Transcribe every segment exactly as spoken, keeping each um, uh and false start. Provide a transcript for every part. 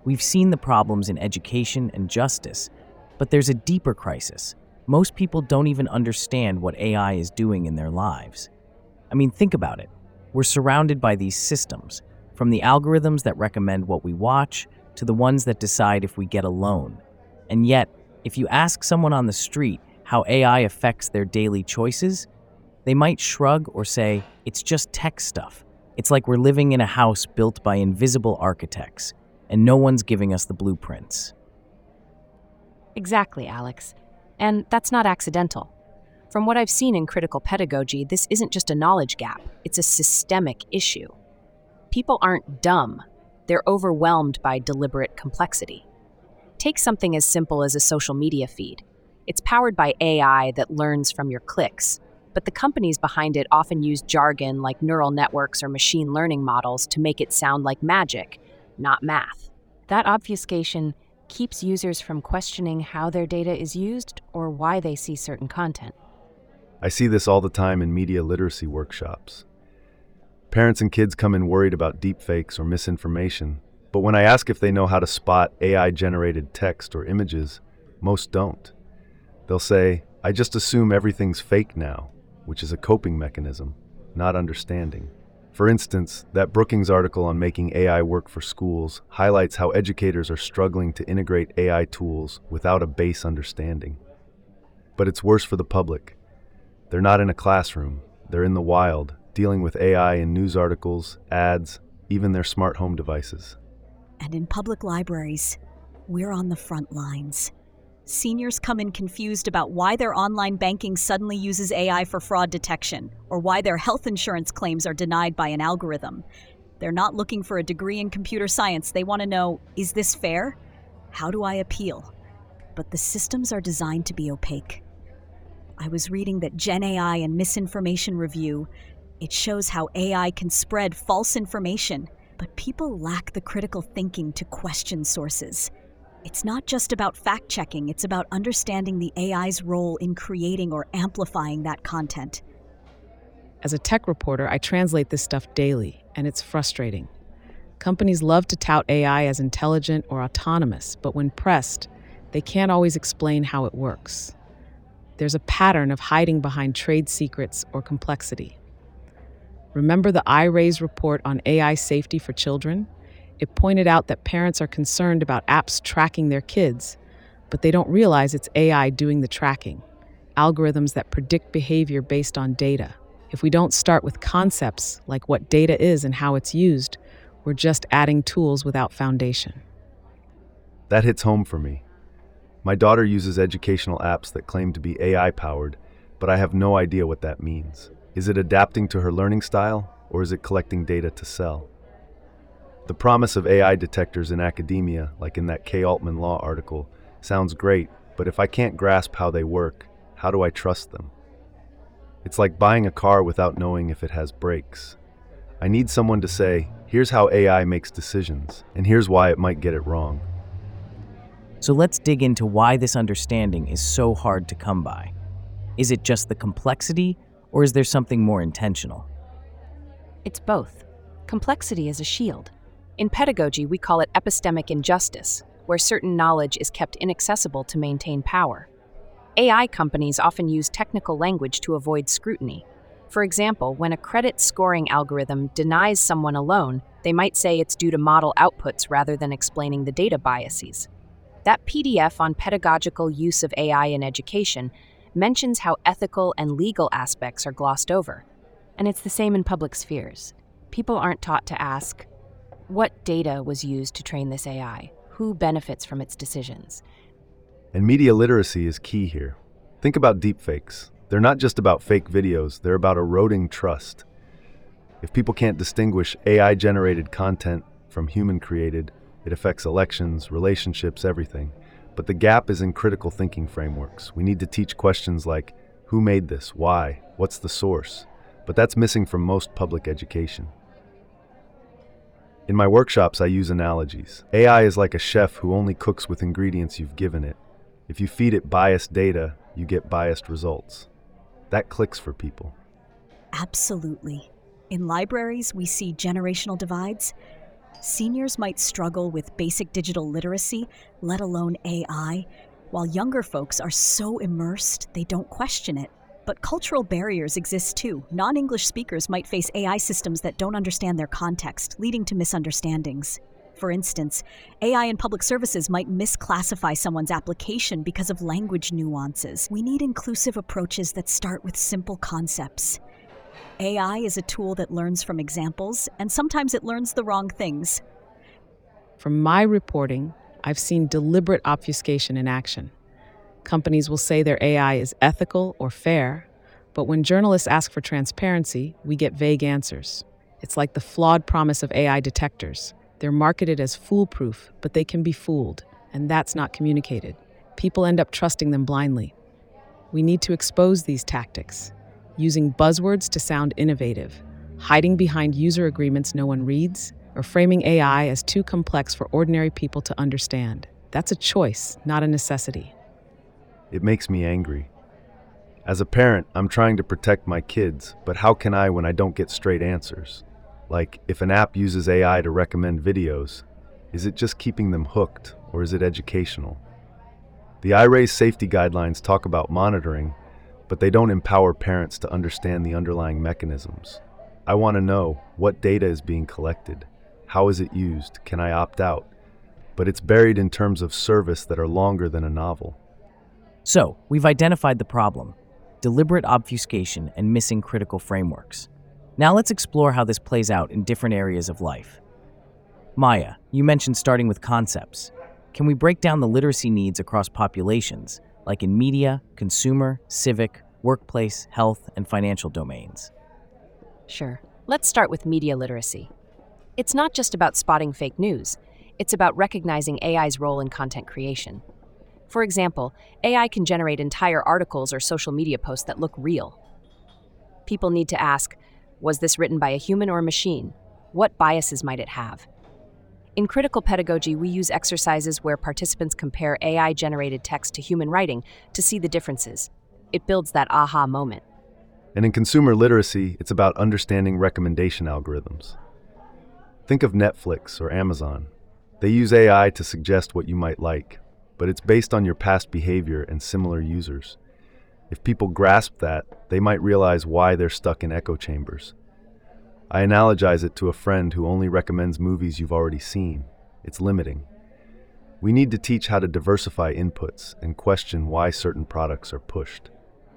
We've seen the problems in education and justice, but there's a deeper crisis. Most people don't even understand what A I is doing in their lives. I mean, think about it. We're surrounded by these systems, from the algorithms that recommend what we watch to the ones that decide if we get a loan. And yet, if you ask someone on the street how A I affects their daily choices, they might shrug or say, it's just tech stuff. It's like we're living in a house built by invisible architects, and no one's giving us the blueprints. Exactly, Alex. And that's not accidental. From what I've seen in critical pedagogy, this isn't just a knowledge gap, it's a systemic issue. People aren't dumb, they're overwhelmed by deliberate complexity. Take something as simple as a social media feed. It's powered by A I that learns from your clicks, but the companies behind it often use jargon like neural networks or machine learning models to make it sound like magic, not math. That obfuscation keeps users from questioning how their data is used or why they see certain content. I see this all the time in media literacy workshops. Parents and kids come in worried about deepfakes or misinformation, but when I ask if they know how to spot A I-generated text or images, most don't. They'll say, I just assume everything's fake now, which is a coping mechanism, not understanding. For instance, that Brookings article on making A I work for schools highlights how educators are struggling to integrate A I tools without a base understanding. But it's worse for the public. They're not in a classroom, they're in the wild, dealing with A I in news articles, ads, even their smart home devices. And in public libraries, we're on the front lines. Seniors come in confused about why their online banking suddenly uses A I for fraud detection, or why their health insurance claims are denied by an algorithm. They're not looking for a degree in computer science. They want to know, is this fair? How do I appeal? But the systems are designed to be opaque. I was reading that Gen A I and Misinformation Review, it shows how A I can spread false information, but people lack the critical thinking to question sources. It's not just about fact-checking, it's about understanding the A I's role in creating or amplifying that content. As a tech reporter, I translate this stuff daily, and it's frustrating. Companies love to tout A I as intelligent or autonomous, but when pressed, they can't always explain how it works. There's a pattern of hiding behind trade secrets or complexity. Remember the I RAISE report on A I safety for children? It pointed out that parents are concerned about apps tracking their kids, but they don't realize it's A I doing the tracking, algorithms that predict behavior based on data. If we don't start with concepts like what data is and how it's used, we're just adding tools without foundation. That hits home for me. My daughter uses educational apps that claim to be A I-powered, but I have no idea what that means. Is it adapting to her learning style, or is it collecting data to sell? The promise of A I detectors in academia, like in that Kay Altman Law article, sounds great, but if I can't grasp how they work, how do I trust them? It's like buying a car without knowing if it has brakes. I need someone to say, here's how A I makes decisions, and here's why it might get it wrong. So let's dig into why this understanding is so hard to come by. Is it just the complexity, or is there something more intentional? It's both. Complexity is a shield. In pedagogy, we call it epistemic injustice, where certain knowledge is kept inaccessible to maintain power. A I companies often use technical language to avoid scrutiny. For example, when a credit scoring algorithm denies someone a loan, they might say it's due to model outputs rather than explaining the data biases. That P D F on pedagogical use of A I in education mentions how ethical and legal aspects are glossed over. And it's the same in public spheres. People aren't taught to ask, what data was used to train this A I? Who benefits from its decisions? And media literacy is key here. Think about deepfakes. They're not just about fake videos, they're about eroding trust. If people can't distinguish A I-generated content from human-created, it affects elections, relationships, everything. But the gap is in critical thinking frameworks. We need to teach questions like, who made this? Why? What's the source? But that's missing from most public education. In my workshops, I use analogies. A I is like a chef who only cooks with ingredients you've given it. If you feed it biased data, you get biased results. That clicks for people. Absolutely. In libraries, we see generational divides. Seniors might struggle with basic digital literacy, let alone A I, while younger folks are so immersed they don't question it. But cultural barriers exist too. Non-English speakers might face A I systems that don't understand their context, leading to misunderstandings. For instance, A I in public services might misclassify someone's application because of language nuances. We need inclusive approaches that start with simple concepts. A I is a tool that learns from examples, and sometimes it learns the wrong things. From my reporting, I've seen deliberate obfuscation in action. Companies will say their A I is ethical or fair, but when journalists ask for transparency, we get vague answers. It's like the flawed promise of A I detectors. They're marketed as foolproof, but they can be fooled, and that's not communicated. People end up trusting them blindly. We need to expose these tactics, using buzzwords to sound innovative, hiding behind user agreements no one reads, or framing A I as too complex for ordinary people to understand. That's a choice, not a necessity. It makes me angry. As a parent, I'm trying to protect my kids, but how can I when I don't get straight answers? Like, if an app uses A I to recommend videos, is it just keeping them hooked, or is it educational? The I R A's safety guidelines talk about monitoring, but they don't empower parents to understand the underlying mechanisms. I want to know what data is being collected, how is it used, can I opt out? But it's buried in terms of service that are longer than a novel. So, we've identified the problem: deliberate obfuscation and missing critical frameworks. Now let's explore how this plays out in different areas of life. Maya, you mentioned starting with concepts. Can we break down the literacy needs across populations, like in media, consumer, civic, workplace, health, and financial domains? Sure. Let's start with media literacy. It's not just about spotting fake news. It's about recognizing A I's role in content creation. For example, A I can generate entire articles or social media posts that look real. People need to ask, was this written by a human or a machine? What biases might it have? In critical pedagogy, we use exercises where participants compare A I-generated text to human writing to see the differences. It builds that aha moment. And in consumer literacy, it's about understanding recommendation algorithms. Think of Netflix or Amazon. They use A I to suggest what you might like, but it's based on your past behavior and similar users. If people grasp that, they might realize why they're stuck in echo chambers. I analogize it to a friend who only recommends movies you've already seen. It's limiting. We need to teach how to diversify inputs and question why certain products are pushed.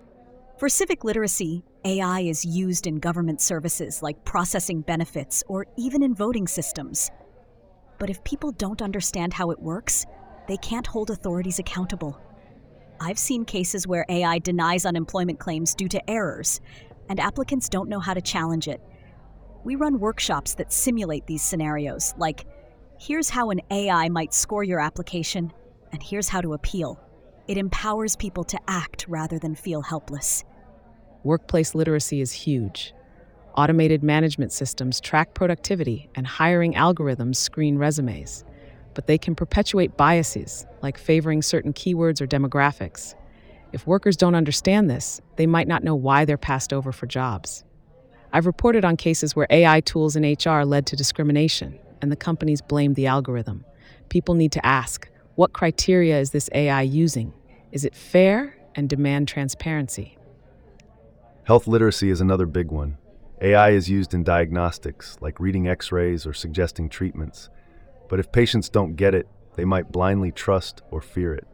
For civic literacy, A I is used in government services like processing benefits or even in voting systems. But if people don't understand how it works, they can't hold authorities accountable. I've seen cases where A I denies unemployment claims due to errors, and applicants don't know how to challenge it. We run workshops that simulate these scenarios, like, here's how an A I might score your application, and here's how to appeal. It empowers people to act rather than feel helpless. Workplace literacy is huge. Automated management systems track productivity, and hiring algorithms screen resumes. But they can perpetuate biases, like favoring certain keywords or demographics. If workers don't understand this, they might not know why they're passed over for jobs. I've reported on cases where A I tools in H R led to discrimination, and the companies blamed the algorithm. People need to ask, what criteria is this A I using? Is it fair? And demand transparency. Health literacy is another big one. A I is used in diagnostics, like reading X-rays or suggesting treatments. But if patients don't get it, they might blindly trust or fear it.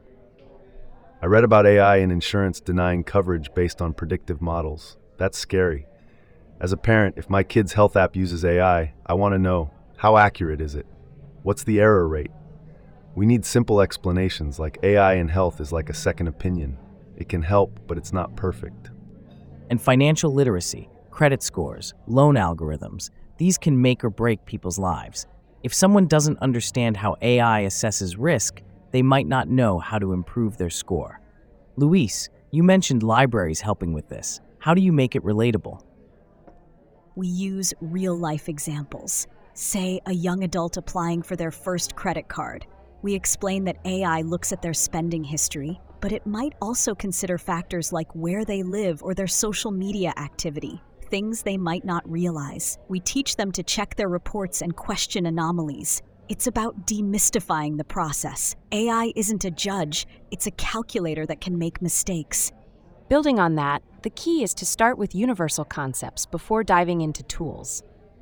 I read about A I in insurance denying coverage based on predictive models. That's scary. As a parent, if my kid's health app uses A I, I want to know, how accurate is it? What's the error rate? We need simple explanations, like A I in health is like a second opinion. It can help, but it's not perfect. And financial literacy, credit scores, loan algorithms, these can make or break people's lives. If someone doesn't understand how A I assesses risk, they might not know how to improve their score. Luis, you mentioned libraries helping with this. How do you make it relatable? We use real-life examples. Say, a young adult applying for their first credit card. We explain that A I looks at their spending history, but it might also consider factors like where they live or their social media activity. things they might not realize. We teach them to check their reports and question anomalies. It's about demystifying the process. A I isn't a judge, it's a calculator that can make mistakes. Building on that, the key is to start with universal concepts before diving into tools.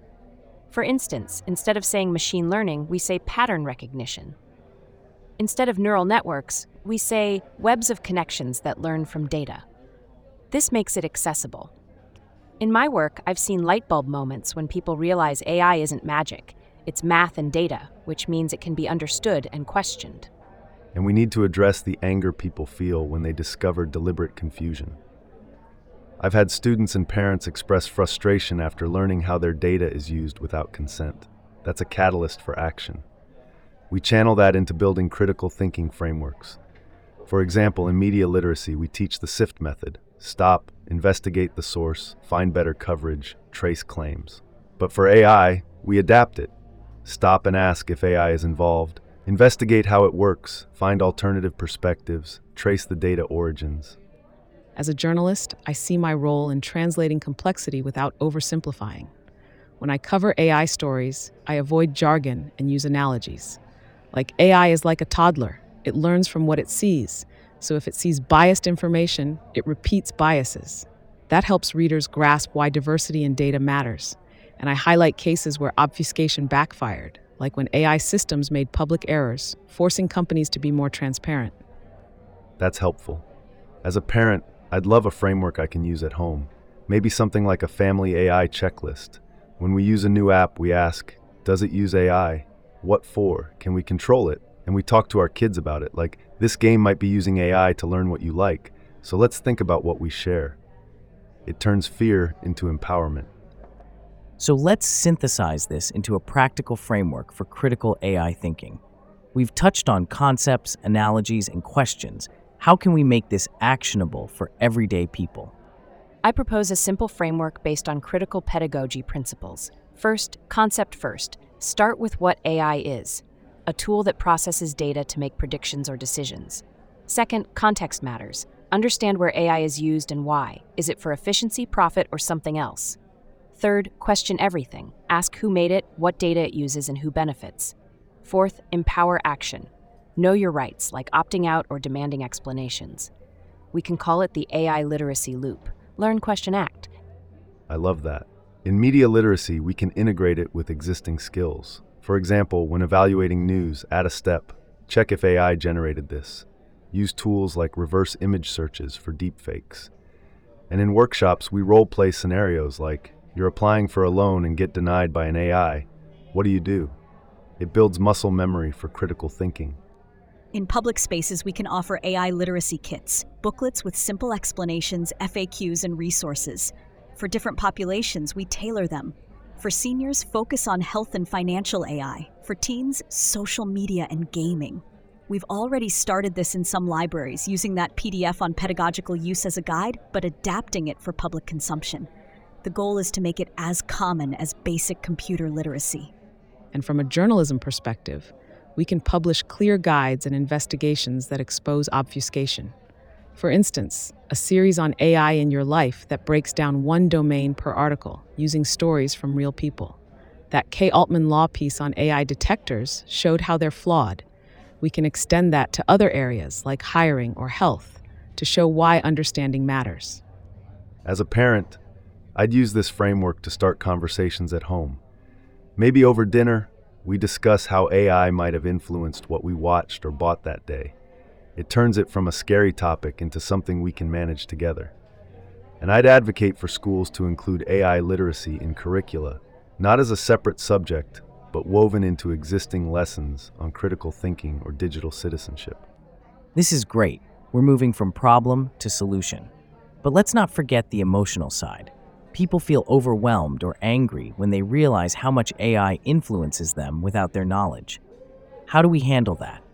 For instance, instead of saying machine learning, we say pattern recognition. Instead of neural networks, we say webs of connections that learn from data. This makes it accessible. In my work, I've seen light bulb moments when people realize A I isn't magic. It's math and data, which means it can be understood and questioned. And we need to address the anger people feel when they discover deliberate confusion. I've had students and parents express frustration after learning how their data is used without consent. That's a catalyst for action. We channel that into building critical thinking frameworks. For example, in media literacy, we teach the SIFT method: stop, investigate the source, find better coverage, trace claims. But for A I, we adapt it. Stop and ask if A I is involved. Investigate how it works, find alternative perspectives, trace the data origins. As a journalist, I see my role in translating complexity without oversimplifying. When I cover A I stories, I avoid jargon and use analogies. Like A I is like a toddler. It learns from what it sees. So if it sees biased information, it repeats biases. That helps readers grasp why diversity in data matters. And I highlight cases where obfuscation backfired, like when A I systems made public errors, forcing companies to be more transparent. That's helpful. As a parent, I'd love a framework I can use at home. Maybe something like a family A I checklist. When we use a new app, we ask, does it use A I? What for? Can we control it? And we talk to our kids about it, like, this game might be using A I to learn what you like, so let's think about what we share. It turns fear into empowerment. So let's synthesize this into a practical framework for critical A I thinking. We've touched on concepts, analogies, and questions. How can we make this actionable for everyday people? I propose a simple framework based on critical pedagogy principles. First, concept first. Start with what A I is, a tool that processes data to make predictions or decisions. Second, context matters. Understand where A I is used and why. Is it for efficiency, profit, or something else? Third, question everything. Ask who made it, what data it uses, and who benefits. Fourth, empower action. Know your rights, like opting out or demanding explanations. We can call it the A I literacy loop. Learn, question, act. I love that. In media literacy, we can integrate it with existing skills. For example, when evaluating news, add a step. Check if A I generated this. Use tools like reverse image searches for deepfakes. And in workshops, we role-play scenarios like, you're applying for a loan and get denied by an A I. What do you do? It builds muscle memory for critical thinking. In public spaces, we can offer A I literacy kits, booklets with simple explanations, F A Qs, and resources. For different populations, we tailor them. For seniors, focus on health and financial A I. For teens, social media and gaming. We've already started this in some libraries, using that P D F on pedagogical use as a guide, but adapting it for public consumption. The goal is to make it as common as basic computer literacy. And from a journalism perspective, we can publish clear guides and investigations that expose obfuscation. For instance, a series on A I in your life that breaks down one domain per article, using stories from real people. That Kay Altman Law piece on A I detectors showed how they're flawed. We can extend that to other areas like hiring or health to show why understanding matters. As a parent, I'd use this framework to start conversations at home. Maybe over dinner, we discuss how A I might have influenced what we watched or bought that day. It turns it from a scary topic into something we can manage together. And I'd advocate for schools to include A I literacy in curricula, not as a separate subject, but woven into existing lessons on critical thinking or digital citizenship. This is great. We're moving from problem to solution. But let's not forget the emotional side. People feel overwhelmed or angry when they realize how much A I influences them without their knowledge. How do we handle that?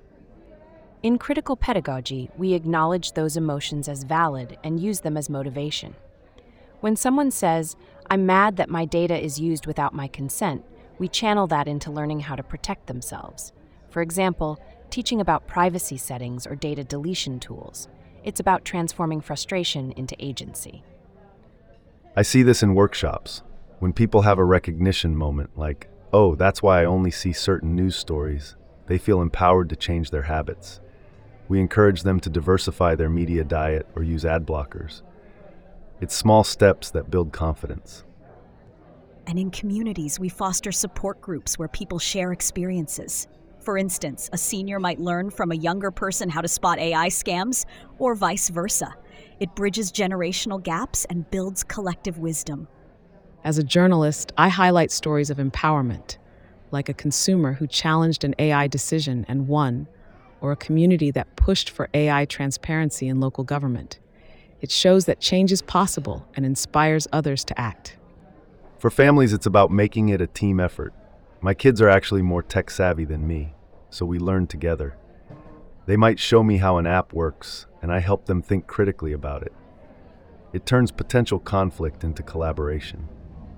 In critical pedagogy, we acknowledge those emotions as valid and use them as motivation. When someone says, "I'm mad that my data is used without my consent," we channel that into learning how to protect themselves. For example, teaching about privacy settings or data deletion tools. It's about transforming frustration into agency. I see this in workshops, when people have a recognition moment like, oh, that's why I only see certain news stories. They feel empowered to change their habits. We encourage them to diversify their media diet or use ad blockers. It's small steps that build confidence. And in communities, we foster support groups where people share experiences. For instance, a senior might learn from a younger person how to spot A I scams, or vice versa. It bridges generational gaps and builds collective wisdom. As a journalist, I highlight stories of empowerment, like a consumer who challenged an A I decision and won, or a community that pushed for A I transparency in local government. It shows that change is possible and inspires others to act. For families, it's about making it a team effort. My kids are actually more tech savvy than me, so we learn together. They might show me how an app works, and I help them think critically about it. It turns potential conflict into collaboration.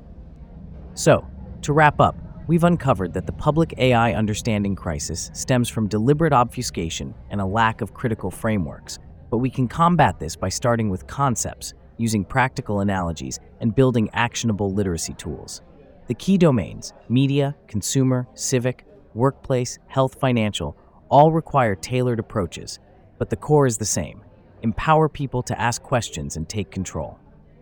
So, to wrap up, we've uncovered that the public A I understanding crisis stems from deliberate obfuscation and a lack of critical frameworks, but we can combat this by starting with concepts, using practical analogies, and building actionable literacy tools. The key domains, media, consumer, civic, workplace, health, financial, all require tailored approaches, but the core is the same: empower people to ask questions and take control.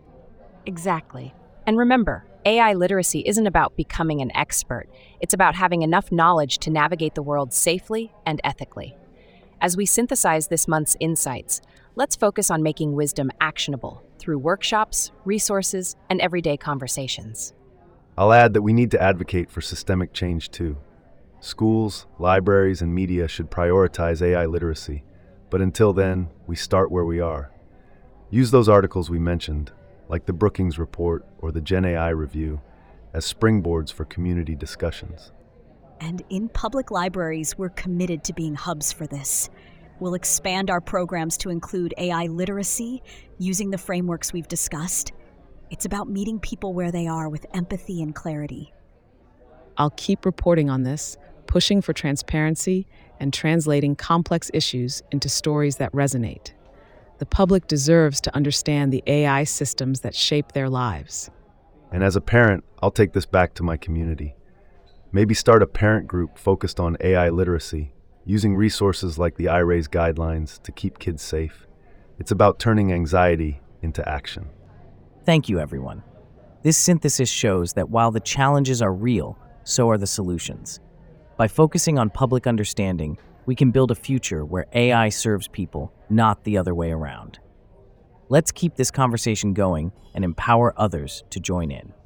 Exactly. And remember, A I literacy isn't about becoming an expert. It's about having enough knowledge to navigate the world safely and ethically. As we synthesize this month's insights, let's focus on making wisdom actionable through workshops, resources, and everyday conversations. I'll add that we need to advocate for systemic change too. Schools, libraries, and media should prioritize A I literacy, but until then, we start where we are. Use those articles we mentioned, like the Brookings Report or the Gen A I Review, as springboards for community discussions. And in public libraries, we're committed to being hubs for this. We'll expand our programs to include A I literacy, using the frameworks we've discussed. It's about meeting people where they are with empathy and clarity. I'll keep reporting on this, pushing for transparency and translating complex issues into stories that resonate. The public deserves to understand the A I systems that shape their lives. And as a parent, I'll take this back to my community. Maybe start a parent group focused on A I literacy, using resources like the I RAISE guidelines to keep kids safe. It's about turning anxiety into action. Thank you, everyone. This synthesis shows that while the challenges are real, so are the solutions. By focusing on public understanding, we can build a future where A I serves people, not the other way around. Let's keep this conversation going and empower others to join in.